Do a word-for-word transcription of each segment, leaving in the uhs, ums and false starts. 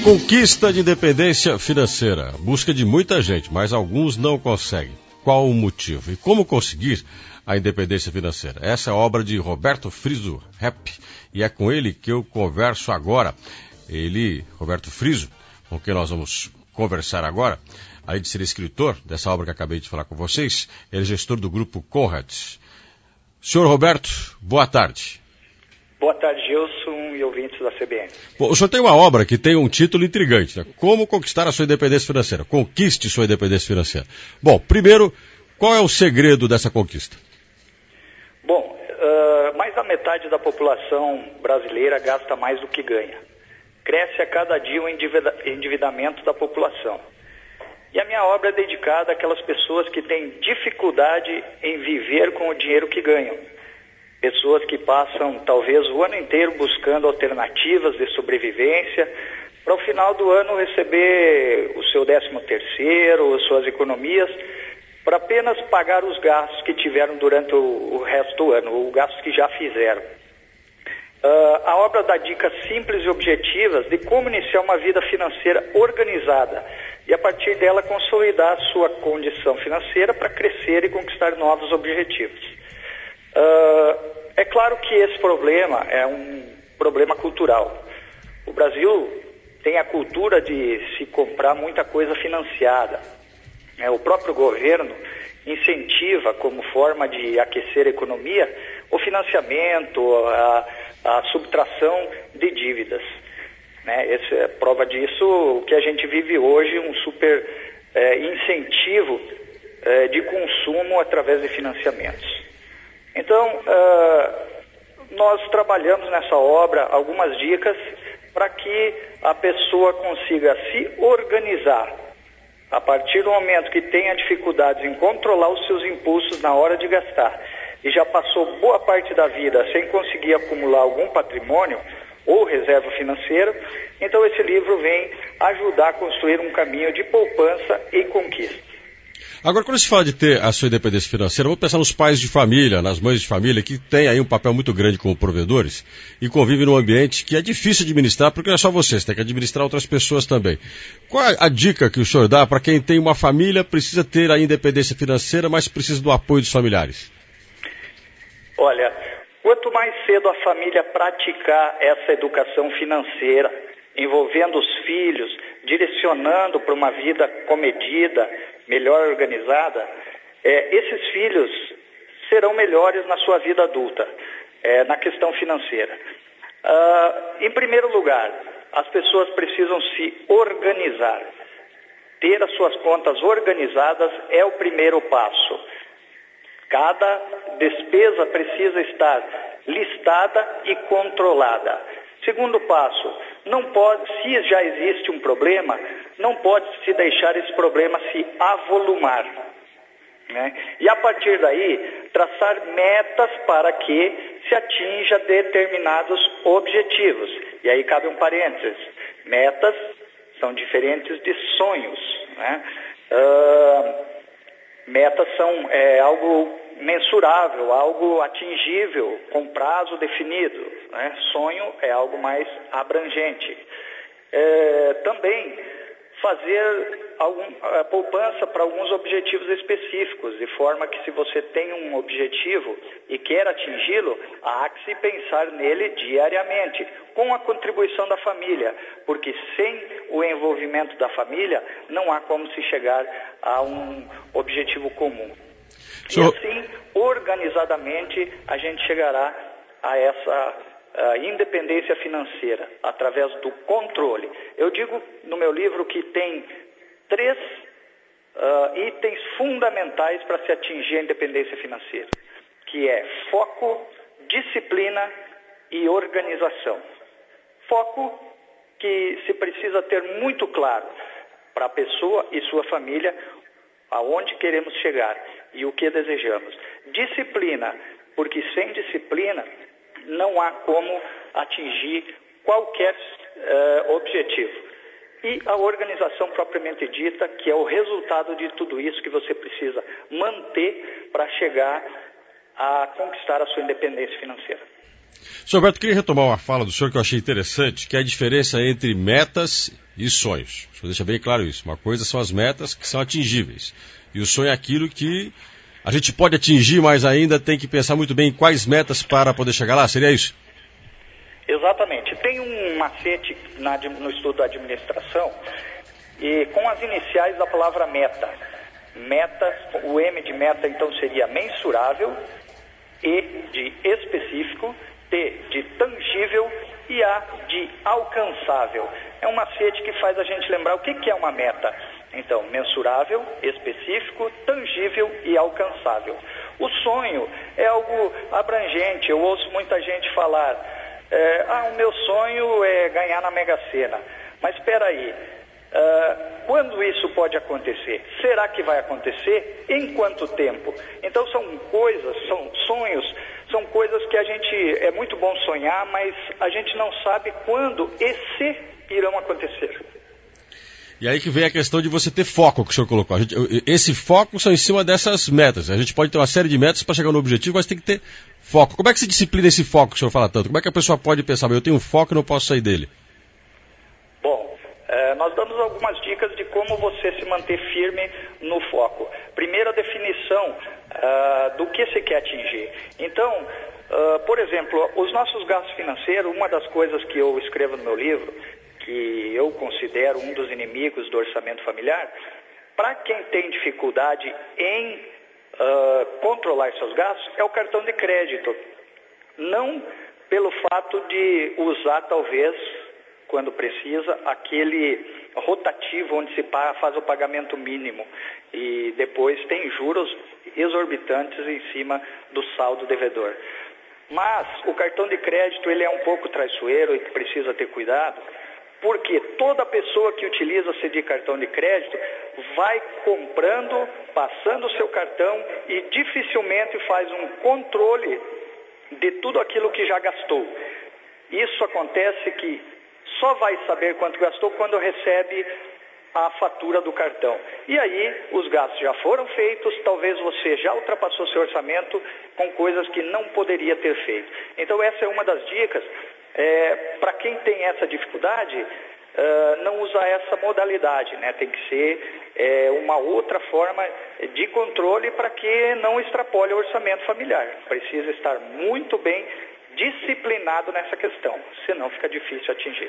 Conquista de independência financeira. Busca de muita gente, mas alguns não conseguem. Qual o motivo? E como conseguir a independência financeira? Essa é a obra de Roberto Friso, Rap, e é com ele que eu converso agora. Ele, Roberto Friso, com quem nós vamos conversar agora, além de ser escritor dessa obra que acabei de falar com vocês, ele é gestor do grupo Conrad. Senhor Roberto, boa tarde. Boa tarde, Gilson e ouvintes da C B N. Bom, o senhor tem uma obra que tem um título intrigante, né? Como conquistar a sua independência financeira. Conquiste sua independência financeira. Bom, primeiro, qual é o segredo dessa conquista? Bom, uh, mais da metade da população brasileira gasta mais do que ganha. Cresce a cada dia o endivida- endividamento da população. E a minha obra é dedicada àquelas pessoas que têm dificuldade em viver com o dinheiro que ganham. Pessoas que passam talvez o ano inteiro buscando alternativas de sobrevivência para o final do ano receber o seu décimo terceiro, suas economias, para apenas pagar os gastos que tiveram durante o, o resto do ano, os gastos que já fizeram. Uh, a obra dá dicas simples e objetivas de como iniciar uma vida financeira organizada e a partir dela consolidar a sua condição financeira para crescer e conquistar novos objetivos. Uh, é claro que esse problema é um problema cultural. O Brasil tem a cultura de se comprar muita coisa financiada. É, o próprio governo incentiva, como forma de aquecer a economia, o financiamento, a, a subtração de dívidas. Né? Essa é prova disso, o que a gente vive hoje, um super é, incentivo é, de consumo através de financiamentos. Então, uh, nós trabalhamos nessa obra algumas dicas para que a pessoa consiga se organizar a partir do momento que tenha dificuldades em controlar os seus impulsos na hora de gastar e já passou boa parte da vida sem conseguir acumular algum patrimônio ou reserva financeira. Então esse livro vem ajudar a construir um caminho de poupança e conquista. Agora, quando se fala de ter a sua independência financeira, vamos pensar nos pais de família, nas mães de família, que têm aí um papel muito grande como provedores e convivem num ambiente que é difícil de administrar, porque não é só você, você tem que administrar outras pessoas também. Qual é a dica que o senhor dá para quem tem uma família, precisa ter a independência financeira, mas precisa do apoio dos familiares? Olha, quanto mais cedo a família praticar essa educação financeira, envolvendo os filhos, direcionando para uma vida comedida, melhor organizada, é, esses filhos serão melhores na sua vida adulta, é, na questão financeira. Uh, em primeiro lugar, as pessoas precisam se organizar. Ter as suas contas organizadas é o primeiro passo. Cada despesa precisa estar listada e controlada. Segundo passo, não pode, se já existe um problema, não pode se deixar esse problema se avolumar. Né? E a partir daí, traçar metas para que se atinja determinados objetivos. E aí cabe um parênteses. Metas são diferentes de sonhos. Né? Uh, metas são é, algo mensurável, algo atingível, com prazo definido. Né? Sonho é algo mais abrangente. É, também fazer algum, a poupança para alguns objetivos específicos, de forma que se você tem um objetivo e quer atingi-lo, há que se pensar nele diariamente, com a contribuição da família, porque sem o envolvimento da família não há como se chegar a um objetivo comum. E assim, organizadamente, a gente chegará a essa uh, independência financeira, através do controle. Eu digo no meu livro que tem três uh, itens fundamentais para se atingir a independência financeira, que é foco, disciplina e organização. Foco que se precisa ter muito claro para a pessoa e sua família aonde queremos chegar e o que desejamos. Disciplina, porque sem disciplina não há como atingir qualquer uh, objetivo. E a organização propriamente dita, que é o resultado de tudo isso que você precisa manter para chegar a conquistar a sua independência financeira. Senhor Roberto, queria retomar uma fala do senhor que eu achei interessante, que é a diferença entre metas e sonhos. Deixa eu deixar bem claro isso. Uma coisa são as metas que são atingíveis. E o sonho é aquilo que a gente pode atingir, mas ainda tem que pensar muito bem em quais metas para poder chegar lá. Seria isso? Exatamente. Tem um macete na, no estudo da administração e com as iniciais da palavra meta. Meta, o M de meta então seria mensurável, E de específico, T de tangível e A de alcançável. É um macete que faz a gente lembrar o que, que é uma meta. Então, mensurável, específico, tangível e alcançável. O sonho é algo abrangente. Eu ouço muita gente falar, é, ah, o meu sonho é ganhar na Mega Sena. Mas espera aí, uh, quando isso pode acontecer? Será que vai acontecer? Em quanto tempo? Então são coisas, são sonhos, são coisas que a gente, é muito bom sonhar, mas a gente não sabe quando e se irão acontecer. E aí que vem a questão de você ter foco, que o senhor colocou. A gente, esse foco são em cima dessas metas. A gente pode ter uma série de metas para chegar no objetivo, mas tem que ter foco. Como é que se disciplina esse foco que o senhor fala tanto? Como é que a pessoa pode pensar, eu tenho um foco e não posso sair dele? Bom, eh, nós damos algumas dicas de como você se manter firme no foco. Primeira definição uh, do que se quer atingir. Então, uh, por exemplo, os nossos gastos financeiros, uma das coisas que eu escrevo no meu livro, que eu considero um dos inimigos do orçamento familiar, para quem tem dificuldade em uh, controlar seus gastos, é o cartão de crédito. Não pelo fato de usar, talvez, quando precisa, aquele rotativo onde se faz o pagamento mínimo e depois tem juros exorbitantes em cima do saldo devedor. Mas o cartão de crédito ele é um pouco traiçoeiro e precisa ter cuidado, porque toda pessoa que utiliza-se de cartão de crédito vai comprando, passando o seu cartão e dificilmente faz um controle de tudo aquilo que já gastou. Isso acontece que só vai saber quanto gastou quando recebe a fatura do cartão. E aí os gastos já foram feitos, talvez você já ultrapassou seu orçamento com coisas que não poderia ter feito. Então essa é uma das dicas. É, para quem tem essa dificuldade, uh, não usa essa modalidade, né? Tem que ser é, uma outra forma de controle para que não extrapole o orçamento familiar. Precisa estar muito bem disciplinado nessa questão, senão fica difícil atingir.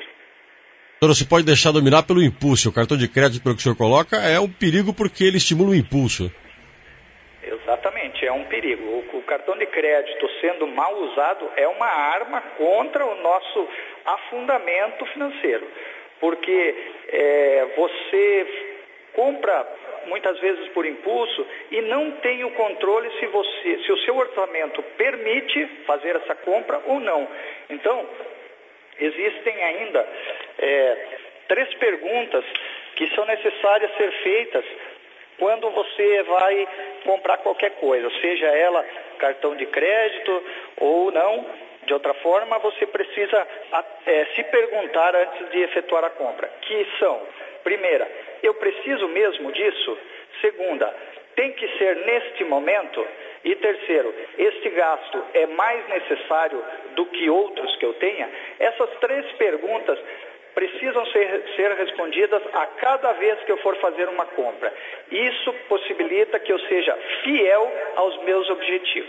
Não se pode deixar dominar pelo impulso. O cartão de crédito, pelo que o senhor coloca, é um perigo porque ele estimula o impulso. Exatamente, é um perigo. O, o cartão de crédito, sendo mal usado, é uma arma contra o nosso afundamento financeiro. Porque é, você compra muitas vezes por impulso e não tem o controle se, você, se o seu orçamento permite fazer essa compra ou não. Então, existem ainda é, três perguntas que são necessárias ser feitas quando você vai comprar qualquer coisa, seja ela cartão de crédito ou não. De outra forma, você precisa é, se perguntar antes de efetuar a compra, que são, primeira, eu preciso mesmo disso? Segunda, tem que ser neste momento? E terceiro, este gasto é mais necessário do que outros que eu tenha? Essas três perguntas precisam ser, ser respondidas a cada vez que eu for fazer uma compra. Isso possibilita que eu seja fiel aos meus objetivos.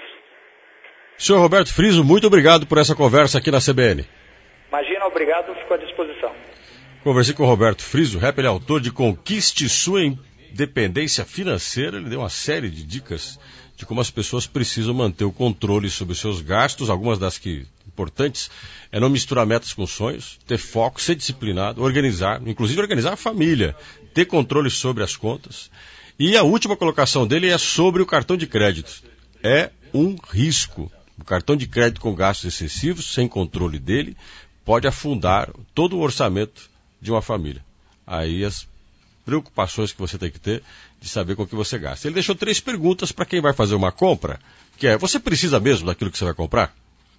senhor Roberto Friso, muito obrigado por essa conversa aqui na C B N. Imagina, obrigado, fico à disposição. Conversei com o Roberto Friso, rap, ele é autor de Conquiste Sua Independência Financeira. Ele deu uma série de dicas de como as pessoas precisam manter o controle sobre os seus gastos. Algumas das que importantes é não misturar metas com sonhos, ter foco, ser disciplinado, organizar, inclusive organizar a família, ter controle sobre as contas. E a última colocação dele é sobre o cartão de crédito. É um risco. O cartão de crédito com gastos excessivos, sem controle dele, pode afundar todo o orçamento de uma família. Aí as preocupações que você tem que ter de saber com o que você gasta. Ele deixou três perguntas para quem vai fazer uma compra, que é, você precisa mesmo daquilo que você vai comprar?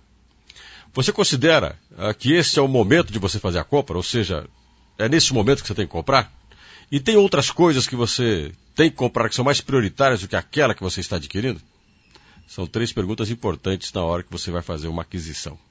Você considera uh, que esse é o momento de você fazer a compra? Ou seja, é nesse momento que você tem que comprar? E tem outras coisas que você tem que comprar que são mais prioritárias do que aquela que você está adquirindo? São três perguntas importantes na hora que você vai fazer uma aquisição.